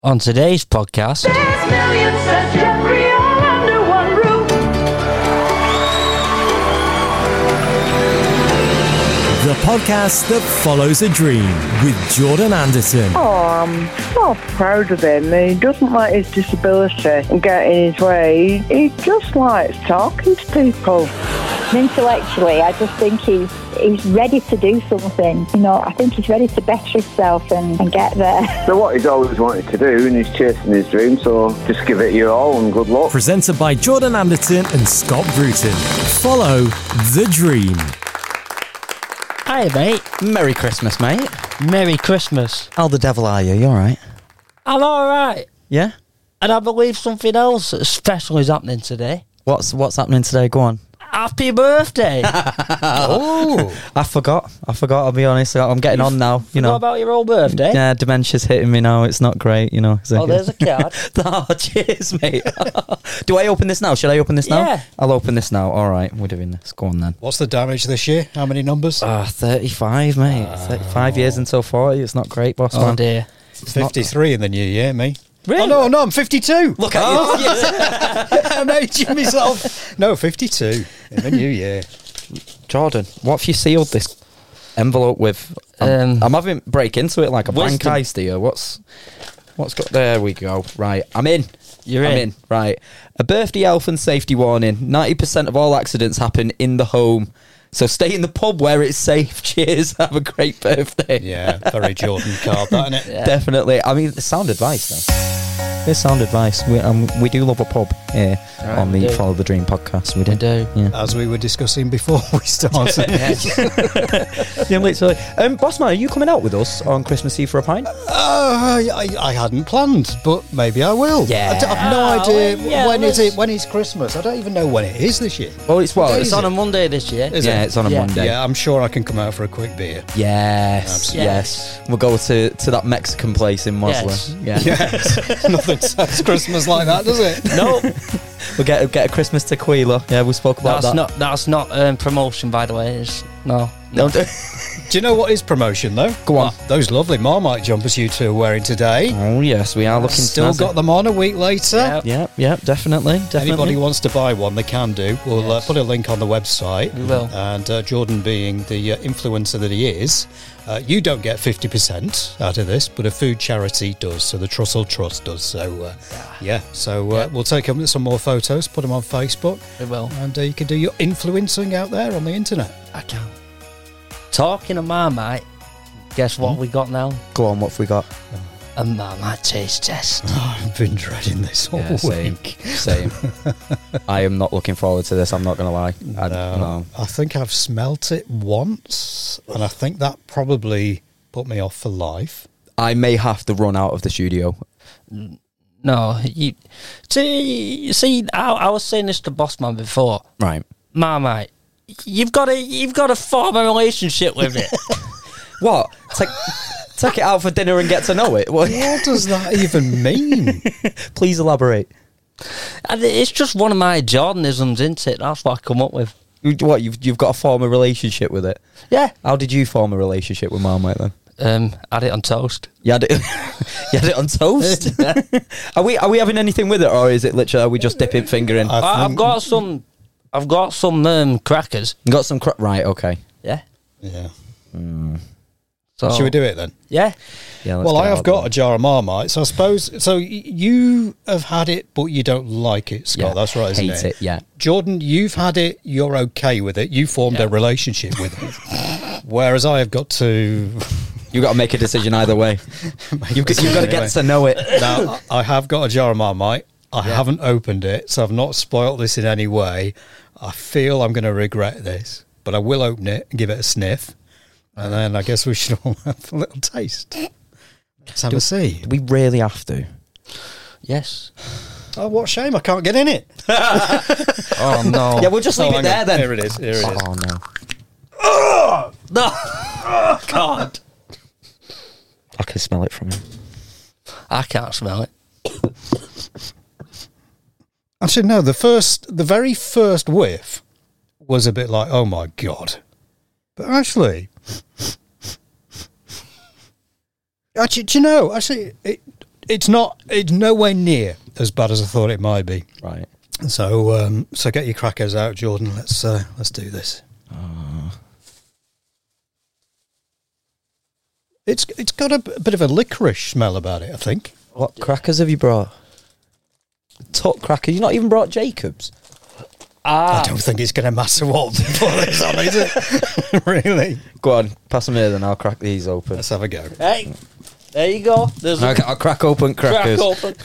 On today's podcast, There's millions, says Jeffrey, all under one roof. The podcast that follows a dream with Jordan Anderson. Oh, I'm so proud of him. He doesn't let his disability get in his way. He just likes talking to people. Intellectually, I just think he's ready to do something. You know, I think he's ready to better himself and get there. So what he's always wanted to do, and he's chasing his dream, so just give it your all and good luck. Presented by Jordan Anderson and Scott Bruton. Follow the dream. hi mate, Merry Christmas, mate. Merry Christmas. How the devil are you? You alright? I'm alright, Yeah? and I believe something else special is happening today. What's happening today? Go on. Happy birthday! I forgot, I'll be honest. I'm getting on now, you What know. about your old birthday? Yeah, dementia's hitting me now. It's not great, you know. Oh, there's a card. Oh, cheers, mate. Do I open this now? Should I open this now? Yeah. I'll open this now. All right, we're doing this. Go on then. What's the damage this year? How many numbers? 35, mate. 35 years until 40. It's not great, boss Oh man. dear. 53 in the new year, me. Really? Oh, no, I'm 52. Look at you. I'm aging myself. No, 52 in the new year. Jordan, what have you sealed this envelope with? I'm having break into it like a bank Wisdom. heist here. What's got? There we go. Right, I'm in. You're I'm in. in. Right, a birthday elf and safety warning. 90% of all accidents happen in the home, so stay in the pub where it's safe. Cheers. Have a great birthday. Yeah, very Jordan card, that, isn't it? Definitely. I mean, it's sound advice though. It's sound advice. We do love a pub here on we the do. Follow the Dream podcast. We We do. Yeah. As we were discussing before we started. Yeah, literally. Boss man, are you coming out with us on Christmas Eve for a pint? I hadn't planned, but maybe I will. Yeah. I've no idea. yeah, when is let's- it? When is Christmas? I don't even know when it is this year. Well, it's what? What It's is on it? a Monday this year. Is Yeah, it? it's on a Yeah. Monday. Yeah, I'm sure I can come out for a quick beer. Yes, Absolutely. yes. We'll go to that Mexican place in Mosley. Yes. Yeah. Yes. Nothing says Christmas like that, does it? No, We'll get a Christmas tequila. Yeah, we spoke about that's not promotion, by the way. It's no. that. Do you know what is promotion, though? Go on. Those lovely Marmite jumpers you two are wearing today. Oh yes, we are looking Still snazzy. got them on a week later. Yeah. Yeah, definitely. Anybody wants to buy one, they can do. We'll Yes. put a link on the website. We will. And Jordan, being the influencer that he is, you don't get 50% out of this, but a food charity does. So the Trussell Trust does. So, we'll take some more photos, put them on Facebook, We will. and you can do your influencing out there on the internet. I can. Talking of Marmite, guess what we got now? Go on, what have we got? A Marmite taste test. I've been dreading this all Yeah, same. week. Same. I am not looking forward to this. I'm not going to lie. No. I think I've smelt it once, and I think that probably put me off for life. I may have to run out of the studio. No, you see. I was saying this to Bossman before. Right. Marmite, you've got to form a relationship with it. What? Take it out for dinner and get to know it. What? What does that even mean? Please elaborate. And it's just one of my Jordanisms, isn't it? That's what I come up with. What? You've got to form a relationship with it. Yeah. How did you form a relationship with Marmite then? Had it on toast. You had it. You had it on toast. Are we having anything with it, or is it literally are we just dipping finger in? I've got some. I've got some crackers. Got some right. Okay. Yeah. Yeah. So Should we do it then? Yeah. Yeah. Well, I have got a jar of Marmite, so I suppose... So you have had it, but you don't like it, Scott. Yeah. That's right, isn't Hate it. Yeah. Jordan, you've had it, you're okay with it. You formed a relationship with it. Whereas I have got to... You got to make a decision either way. You've got to get to know it. Now, I have got a jar of Marmite. I haven't opened it, so I've not spoilt this in any way. I feel I'm going to regret this, but I will open it and give it a sniff. And then I guess we should all have a little taste. Let's have a see. Do we really have to? Yes. Oh, what a shame. I can't get in it. Oh no. Yeah, we'll just leave it hang there on. then. Here it is. Here it is. Oh no. No. Oh God. I can smell it from here. I can't smell it. Actually, no. The very first whiff was a bit like, oh my God. But actually, do you know? Actually, it's nowhere near as bad as I thought it might be. Right. So get your crackers out, Jordan. Let's do this. It's got a bit of a licorice smell about it, I think. What crackers have you brought? Tuck cracker. You've not even brought Jacobs. I don't think it's going to matter what we put this on, is it? Really? Go on, pass them here, then I'll crack these open. Let's have a go. Hey, there you go. There's Okay, I'll crack open crackers. crack open.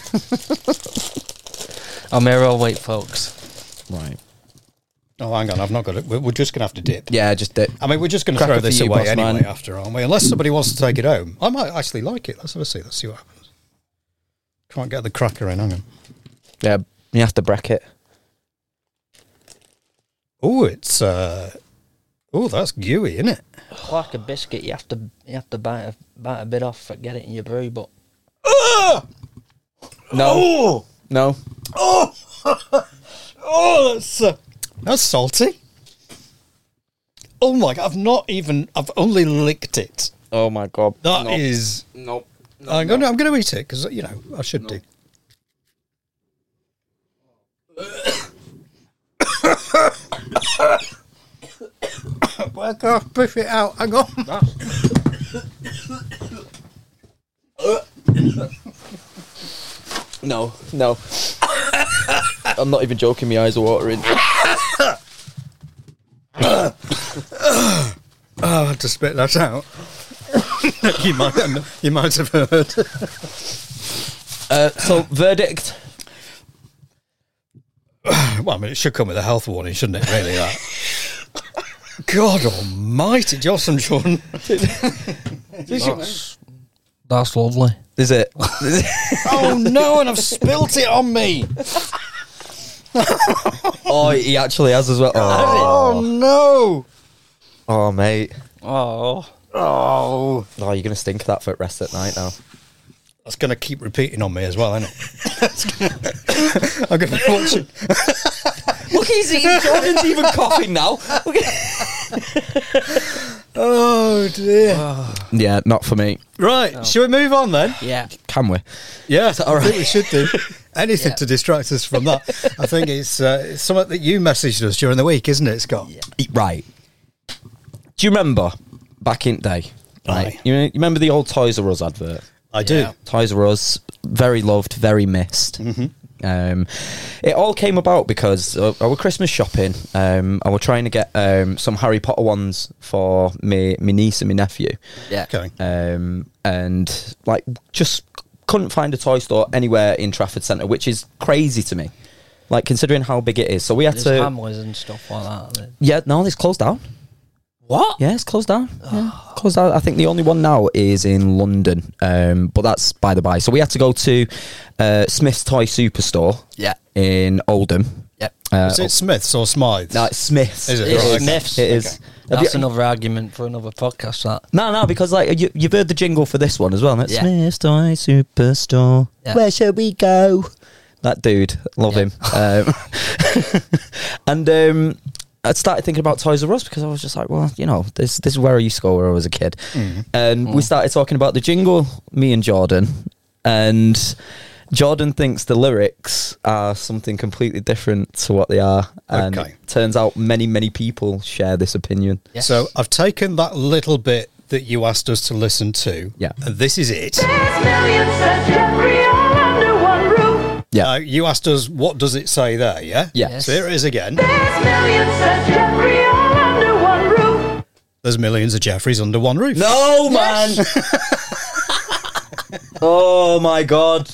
I'm here all wait, folks. Right. Oh, hang on, I've not got it. We're just going to have to dip. Yeah, just dip. I mean, we're just going to Cracker throw for this you, away boss anyway man. after, aren't we? Unless somebody wants to take it home. I might actually like it. Let's have a see. Let's see what happens. Can't get the cracker in, hang on. Yeah, you have to break it. Oh, it's that's gooey, isn't it? Like a biscuit, you have to bite a bit off to get it in your brew, but No. No. Oh, that's salty. Oh my God, I've only licked it. Oh my God. That is. Nope. I'm going to eat it because, I should do. Well, go push it out. Hang on. No. I'm not even joking, my eyes are watering. I had to spit that out. you might have heard. So, verdict. Well, I mean, it should come with a health warning, shouldn't it? Really, that. God Almighty, Johnson, Jordan. that's lovely. Is it? Oh no! And I've spilt it on me. Oh, he actually has as well. Oh no! Oh, mate. Oh, Oh, you're going to stink of that for the rest of the night now. That's going to keep repeating on me as well, isn't it? I'm going to be watching. Look, he's eating. Jordan's even coughing now. Oh dear. Yeah, not for me. Right, shall we move on then? yeah. Can we? Yeah, all I think right? we should do. Anything to distract us from that. I think it's something that you messaged us during the week, isn't it, Scott? Yeah. Right. Do you remember back in the day? Right. Aye. You remember the old Toys R Us advert? I do. Yeah. Toys R Us, very loved, very missed. It all came about because I was Christmas shopping. I was trying to get some Harry Potter ones for my niece and my nephew. Yeah. Okay. And like just couldn't find a toy store anywhere in Trafford Centre, which is crazy to me. Like considering how big it is. So we had There's to. Hamleys and stuff like that. Yeah, no, it's closed down. What? Yeah, it's closed down. Yeah, closed down. I think the only one now is in London, but that's by the by. So we had to go to Smith's Toy Superstore. Yeah. In Oldham. Yep. Is it Smith's or Smythe's? No, it's Smith's. Is it? It's Right. Smith's. It is. Have That's you- another argument for another podcast. That. No, because like you've heard the jingle for this one as well. It's Yeah. Smith's Toy Superstore. Yeah. Where shall we go? That dude, love him. And I started thinking about Toys R Us because I was just like, well, this is where I used to go when I was a kid. And we started talking about the jingle, me and Jordan, and Jordan thinks the lyrics are something completely different to what they are. And Okay. it turns out many people share this opinion. Yes. So I've taken that little bit that you asked us to listen to. Yeah. And this is it. There's millions, says Jeffrey, all under one roof. Yeah. You asked us, what does it say there, yeah? Yeah. Yes. So here it is again. There's millions, says Jeffrey, all under one roof. There's millions of Jeffreys under one roof. No, man! Oh, my God.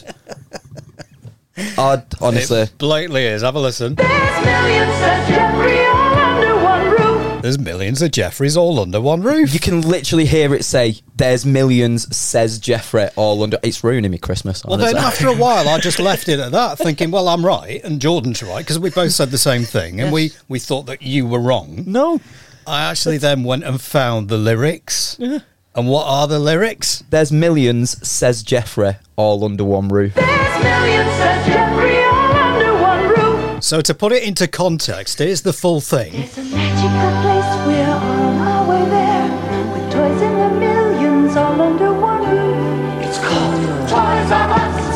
Honestly. It blatantly is. Have a listen. There's millions, says Jeffrey, all under one roof. There's millions of Jeffreys all under one roof. You can literally hear it say, there's millions, says Jeffrey, all under... It's ruining me Christmas, Well, honestly. then after a while, I just left it at that, thinking, well, I'm right, and Jordan's right, because we both said the same thing, and we thought that you were wrong. No. I actually then went and found the lyrics. And what are the lyrics? There's millions, says Jeffrey, all under one roof. There's millions, says Jeffrey, all under one roof. So to put it into context, here's the full thing. It's a magical place, we're on our way there. With toys in the millions, all under one roof. It's called Toys R Us.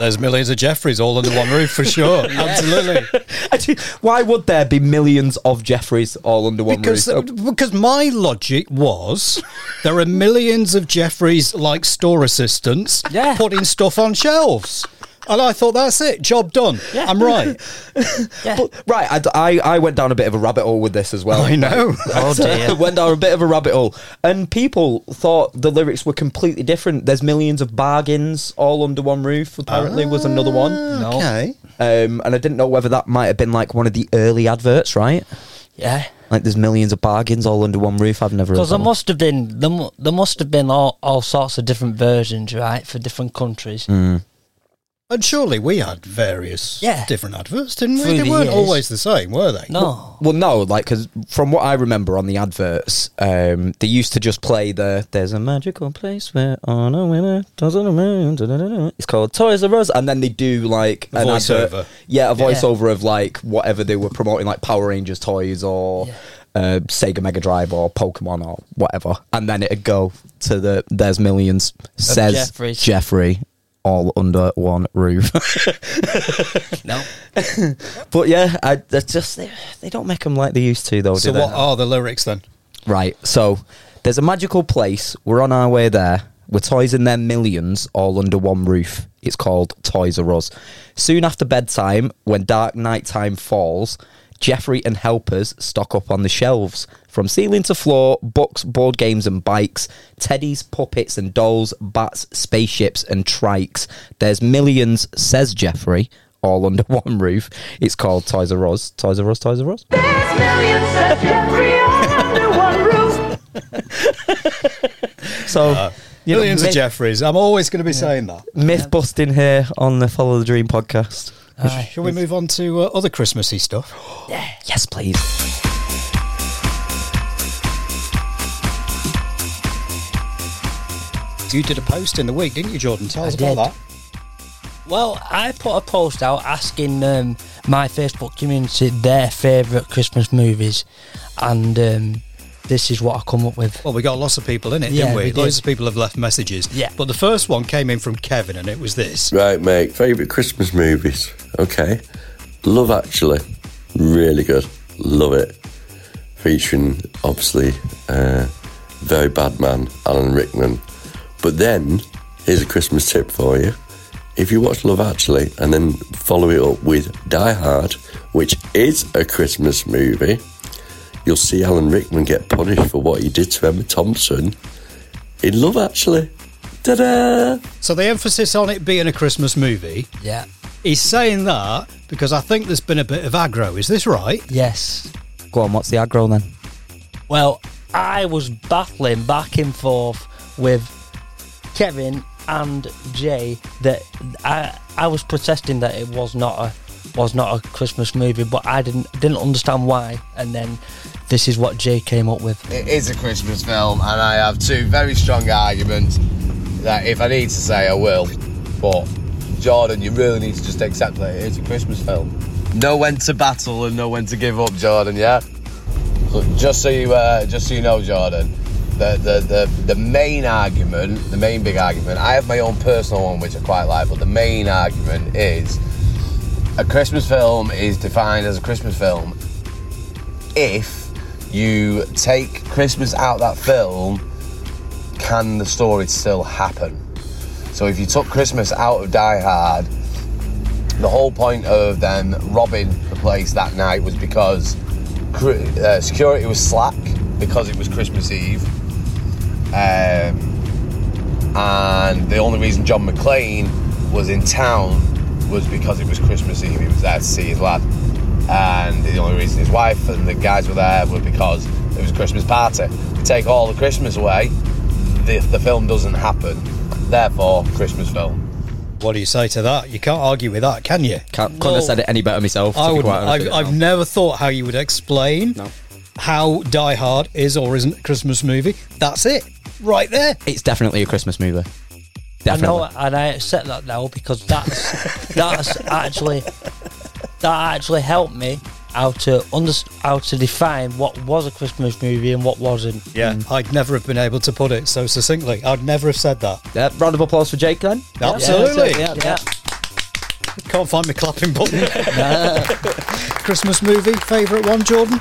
there's millions of Jeffreys all under one roof for sure. Absolutely. Actually, why would there be millions of Jeffreys all under one roof? Because my logic was there are millions of Jeffreys like store assistants putting stuff on shelves. And I thought, that's it, job done. Yeah. I'm right. I went down a bit of a rabbit hole with this as well. I know. Oh dear. Went down a bit of a rabbit hole. And people thought the lyrics were completely different. There's millions of bargains all under one roof, apparently, was another one. Okay. And I didn't know whether that might have been like one of the early adverts, right? Yeah. Like there's millions of bargains all under one roof. I've never heard Because there must have been all sorts of different versions, right, for different countries. Mm. And surely we had various different adverts, didn't we? Through They the weren't years. always the same, were they? No. Well, no, like, because from what I remember on the adverts, they used to just play there's a magical place where on a winner doesn't amount. It's called Toys R Us, and then they do like an voiceover. advert. Yeah, a voiceover of like whatever they were promoting, like Power Rangers toys or Sega Mega Drive or Pokemon or whatever. And then it'd go to there's millions, says Jeffrey. All under one roof. No. But yeah, they don't make them like they used to, though, So do they? what are the lyrics then? Right, so there's a magical place. We're on our way there. We're toys in their millions, all under one roof. It's called Toys R Us. Soon after bedtime, when dark nighttime falls, Jeffrey and helpers stock up on the shelves. From ceiling to floor, books, board games and bikes, teddies, puppets and dolls, bats, spaceships and trikes. There's millions, says Jeffrey, all under one roof. It's called Toys R Us. Toys R Us, Toys R Us. There's millions, says Jeffrey, all under one roof. So... Millions of Jeffreys. I'm always going to be saying that. Myth busting here on the Follow the Dream podcast. Shall we move on to other Christmassy stuff? Yeah. Yes, please. You did a post in the week, didn't you, Jordan? Tell us about that. Well, I put a post out asking my Facebook community their favourite Christmas movies, and this is what I come up with. Well, we got lots of people in it, didn't we? Loads of people have left messages. Yeah. But the first one came in from Kevin, and it was this. Right, mate. Favourite Christmas movies? Okay. Love Actually. Really good. Love it. Featuring, obviously, very bad man, Alan Rickman. But then, here's a Christmas tip for you. If you watch Love Actually and then follow it up with Die Hard, which is a Christmas movie, you'll see Alan Rickman get punished for what he did to Emma Thompson in Love Actually. Ta-da! So the emphasis on it being a Christmas movie, Yeah. he's saying that because I think there's been a bit of aggro. Is this right? Yes. Go on, what's the aggro then? Well, I was battling back and forth with Kevin and Jay that I was protesting that it was not a Christmas movie, but I didn't understand why, and then this is what Jay came up with. It is a Christmas film, and I have two very strong arguments that if I need to say I will, but Jordan, you really need to just accept that it is a Christmas film. Know when to battle and know when to give up, Jordan, yeah? So just so you know, Jordan, the main argument, the main big argument, I have my own personal one which I quite like, but the main argument is a Christmas film is defined as a Christmas film if you take Christmas out of that film, can the story still happen? So if you took Christmas out of Die Hard, the whole point of them robbing the place that night was because security was slack because it was Christmas Eve, and the only reason John McClane was in town was because it was Christmas Eve. He was there to see his lad, and the only reason his wife and the guys were there was because it was a Christmas party. You take all the Christmas away, the film doesn't happen. Therefore, Christmas film. What do you say to that? You can't argue with that, can you? Couldn't have said it any better myself. I've never thought how you would explain how Die Hard is or isn't a Christmas movie. That's it, right there. It's definitely a Christmas movie. Definitely. I know, and I accept that now because that actually helped me how to define what was a Christmas movie and what wasn't. Yeah, I'd never have been able to put it so succinctly. I'd never have said that. Yeah, round of applause for Jake then. Absolutely. Yeah. Can't find my clapping button. Christmas movie, favourite one, Jordan?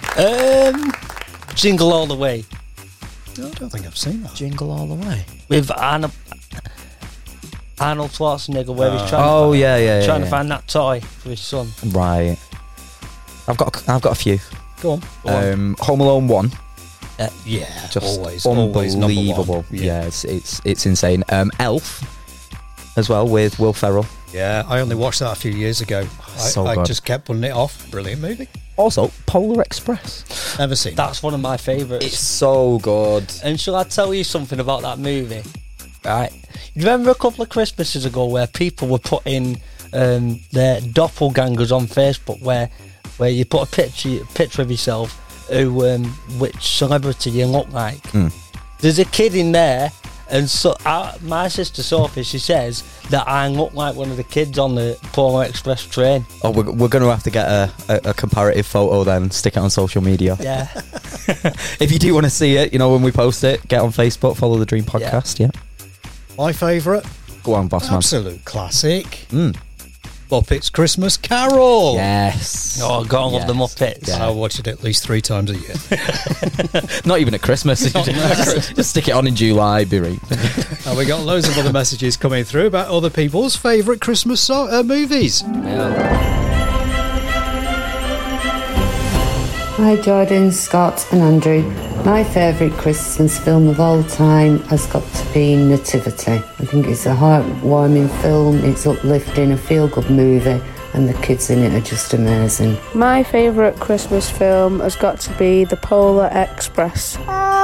Jingle All the Way. No, I don't think I've seen that. Jingle All the Way. With Arnold Schwarzenegger, where he's trying trying to find that toy for his son. Right. I've got a few. Go on. Home Alone 1. Yeah, Just always unbelievable. number one. Yeah, it's insane. Elf as well with Will Ferrell. Yeah, I only watched that a few years ago. I good. just kept putting it off. Brilliant movie. Also, Polar Express. Never seen That's one of my favourites. It's so good. And shall I tell you something about that movie? Right. You remember a couple of Christmases ago where people were putting their doppelgangers on Facebook, where you put a picture of yourself, which celebrity you look like. There's a kid in there, and so my sister Sophie, she says that I look like one of the kids on the Polar Express train. Oh, we're going to have to get a comparative photo then, stick it on social media. Yeah. If you do want to see it, when we post it, get on Facebook, follow the Dream Podcast. Yeah. My favourite? Go on, boss man. Absolute classic. Muppets Christmas Carol. Yes. Oh, gotta love the Muppets. I watch it at least 3 times a year. Not even at Christmas. Just stick it on in July, be right. And we got loads of other messages coming through about other people's favourite Christmas movies. Hi Jordan, Scott and Andrew. My favourite Christmas film of all time has got to be Nativity. I think it's a heartwarming film, it's uplifting, a feel-good movie, and the kids in it are just amazing. My favourite Christmas film has got to be The Polar Express.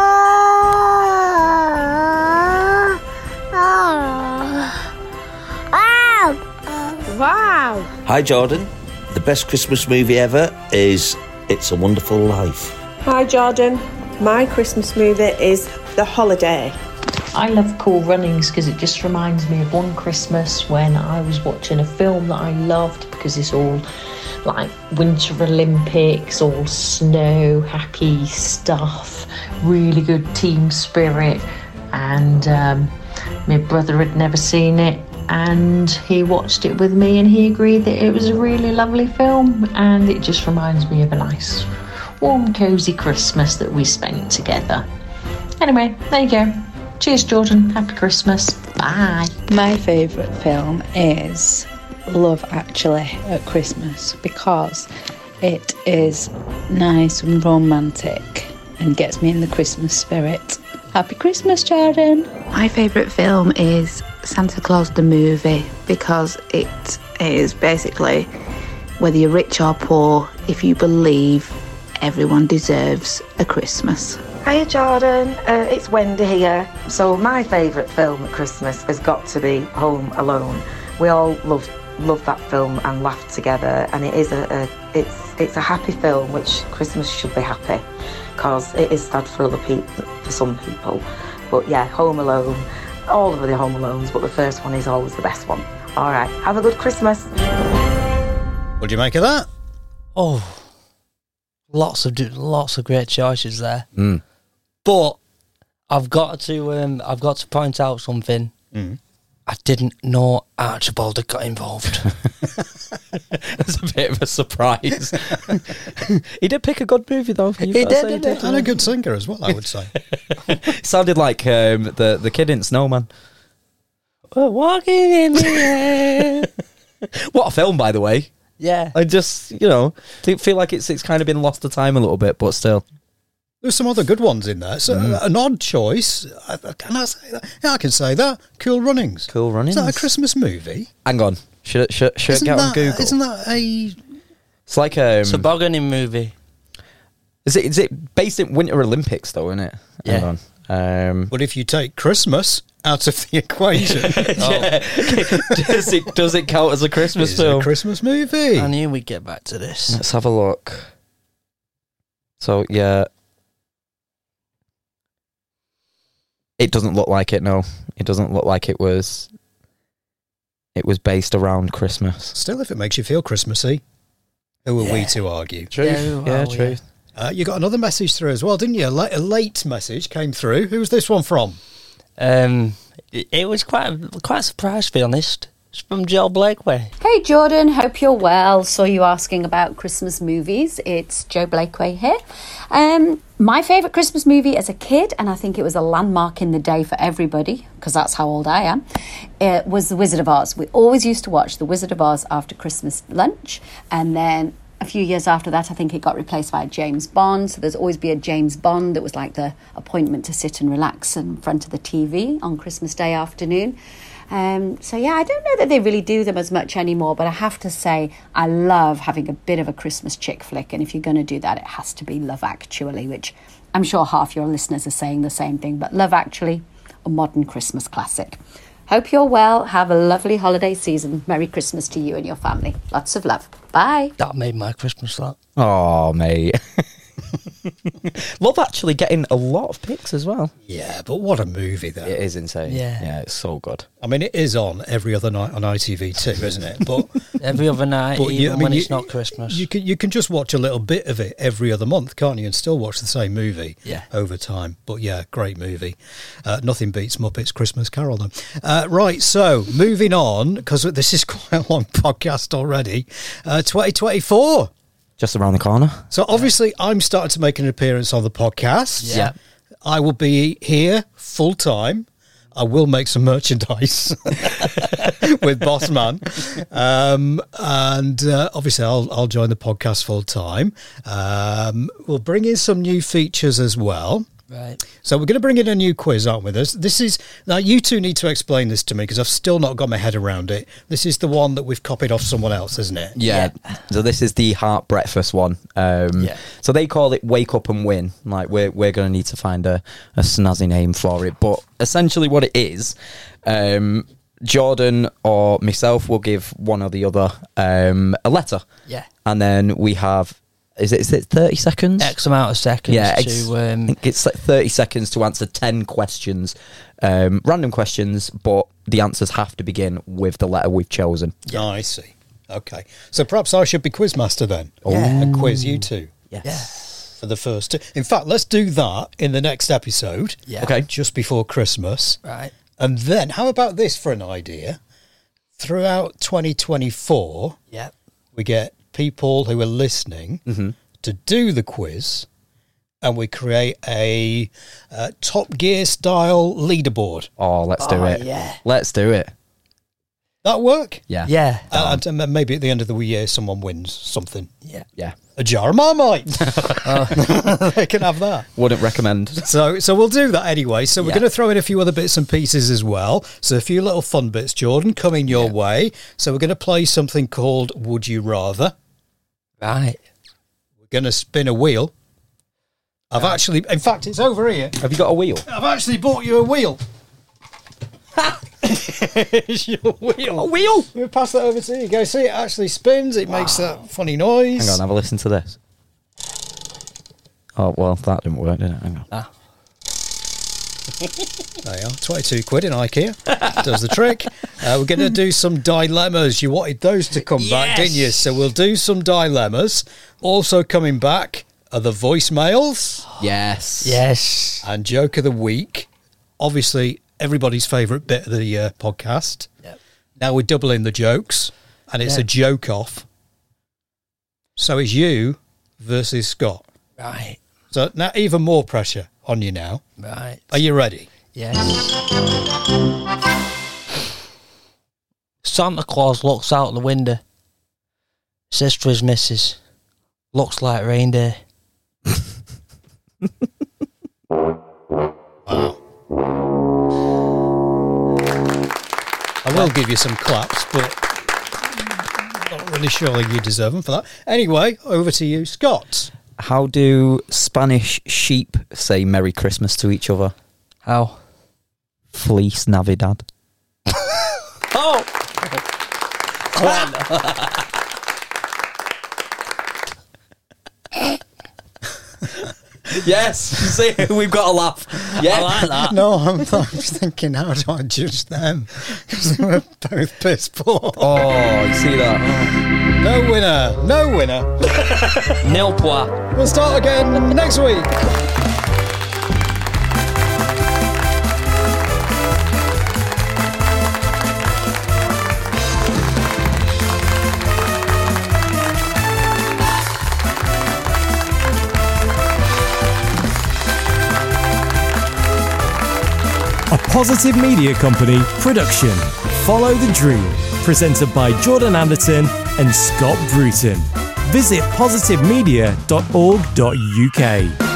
Wow! Hi Jordan. The best Christmas movie ever is It's a Wonderful Life. Hi Jordan. My Christmas movie is The Holiday. I love Cool Runnings because it just reminds me of one Christmas when I was watching a film that I loved, because it's all like Winter Olympics, all snow, happy stuff, really good team spirit, and my brother had never seen it, and he watched it with me and he agreed that it was a really lovely film, and it just reminds me of a nice warm cosy Christmas that we spent together. Anyway, there you go. Cheers Jordan, happy Christmas, bye. My favourite film is Love Actually at Christmas, because it is nice and romantic and gets me in the Christmas spirit. Happy Christmas, Jordan. My favourite film is Santa Claus the movie, because it is basically, whether you're rich or poor, if you believe everyone deserves a Christmas. Hiya Jordan, it's Wendy here. So my favourite film at Christmas has got to be Home Alone. We all love that film and laugh together, and it is it's a happy film, which Christmas should be happy, because it is sad for other people, for some people. But yeah, Home Alone, all of the Home Alones, but the first one is always the best one. All right, have a good Christmas. What do you make of that? Oh, lots of great choices there. But I've got to point out something. I didn't know Archibald had got involved. That's a bit of a surprise. He did pick a good movie though. He did. And a good singer as well, I would say. Sounded like the kid in Snowman. We're walking in the air. What a film, by the way. Yeah. I just, feel like it's kind of been lost to time a little bit, but still. There's some other good ones in there. So an odd choice. Can I say that? Yeah, I can say that. Cool Runnings. Cool Runnings. Is that a Christmas movie? Hang on. Should I get on Google? Isn't that a... It's like It's a bargaining movie. Is it based in Winter Olympics though, isn't it? Yeah. Hang on. But if you take Christmas out of the equation... Does it count as a Christmas film? It's a Christmas movie. I knew we'd get back to this. Let's have a look. So, yeah. It doesn't look like it, no. It doesn't look like it was based around Christmas. Still, if it makes you feel Christmassy, who are we to argue? True. Yeah, true. You got another message through as well, didn't you? A late message came through. Who's this one from? It was quite a surprise, to be honest. It's from Joe Blakeway. Hey Jordan, hope you're well. Saw you asking about Christmas movies. It's Joe Blakeway here. My favourite Christmas movie as a kid, and I think it was a landmark in the day for everybody, because that's how old I am, it was The Wizard of Oz. We always used to watch The Wizard of Oz after Christmas lunch, and then a few years after that, I think it got replaced by James Bond. So there's always be a James Bond that was like the appointment to sit and relax in front of the TV on Christmas Day afternoon. So yeah, I don't know that they really do them as much anymore, but I have to say I love having a bit of a Christmas chick flick, and if you're going to do that, it has to be Love Actually, which I'm sure half your listeners are saying the same thing, but Love Actually, a modern Christmas classic. Hope you're well. Have a lovely holiday season. Merry Christmas to you and your family. Lots of love. Bye. That made my Christmas, that. Oh, mate. Love Actually getting a lot of picks as well. Yeah, but what a movie, though. It is insane. Yeah. It's so good. I mean, it is on every other night on ITV2, isn't it? But every other night, but even when it's not Christmas. You can just watch a little bit of it every other month, can't you? And still watch the same movie over time. But yeah, great movie. Nothing beats Muppets Christmas Carol, though. Right, so moving on, because this is quite a long podcast already. 2024. Just around the corner. So obviously I'm starting to make an appearance on the podcast. Yeah. I will be here full time. I will make some merchandise with Boss Man. And obviously I'll join the podcast full time. We'll bring in some new features as well. Right. So we're going to bring in a new quiz, aren't we? This is now you two need to explain this to me because I've still not got my head around it. This is the one that we've copied off someone else, isn't it? Yeah. So this is the Heart Breakfast one. So they call it Wake Up and Win. Like we're going to need to find a snazzy name for it. But essentially what it is, Jordan or myself will give one or the other a letter. Yeah. And then we have... Is it 30 seconds? X amount of seconds to... I think it's like 30 seconds to answer 10 questions. Random questions, but the answers have to begin with the letter we've chosen. Yeah, I see. Okay. So perhaps I should be quizmaster then. Yeah. And quiz you two. Yes. For the first two. In fact, let's do that in the next episode. Yeah. Okay. Just before Christmas. Right. And then, how about this for an idea? Throughout 2024, we get people who are listening to do the quiz, and we create a Top Gear style leaderboard. Oh, let's do it. Yeah. Let's do it. That work? Yeah. Yeah. And maybe at the end of the year, someone wins something. Yeah. Yeah. A jar of Marmite. They can have that. Wouldn't recommend. So we'll do that anyway. So we're going to throw in a few other bits and pieces as well. So a few little fun bits, Jordan, coming your way. So we're going to play something called Would You Rather. Right. We're going to spin a wheel. I've actually, in fact, it's over here. Have you got a wheel? I've actually bought you a wheel. It's your wheel. A wheel? We'll pass that over to you. Go see, it actually spins. It makes that funny noise. Hang on, have a listen to this. Oh, well, that didn't work, did it? Hang on. There you are, 22 quid in IKEA. Does the trick. We're going to do some dilemmas. You wanted those to come back, didn't you? So we'll do some dilemmas. Also coming back are the voicemails. Yes. Yes. And joke of the week. Obviously, everybody's favourite bit of the podcast. Yep. Now we're doubling the jokes, and it's a joke off. So it's you versus Scott. Right. So now even more pressure on you now. Right. Are you ready? Yes. Santa Claus looks out the window. Says to his missus, looks like reindeer. Wow. I will give you some claps, but not really sure you deserve them for that. Anyway, over to you, Scott. How do Spanish sheep say Merry Christmas to each other? How? Feliz Navidad. Oh! Yes, see, we've got a laugh. Yeah, I like that. No, I'm thinking, how do I judge them? Because they were both piss poor. Oh, you see that? No winner. No winner. Nil point. We'll start again next week. Positive Media Company production. Follow the Dream, presented by Jordan Anderton and Scott Bruton. Visit positivemedia.org.uk.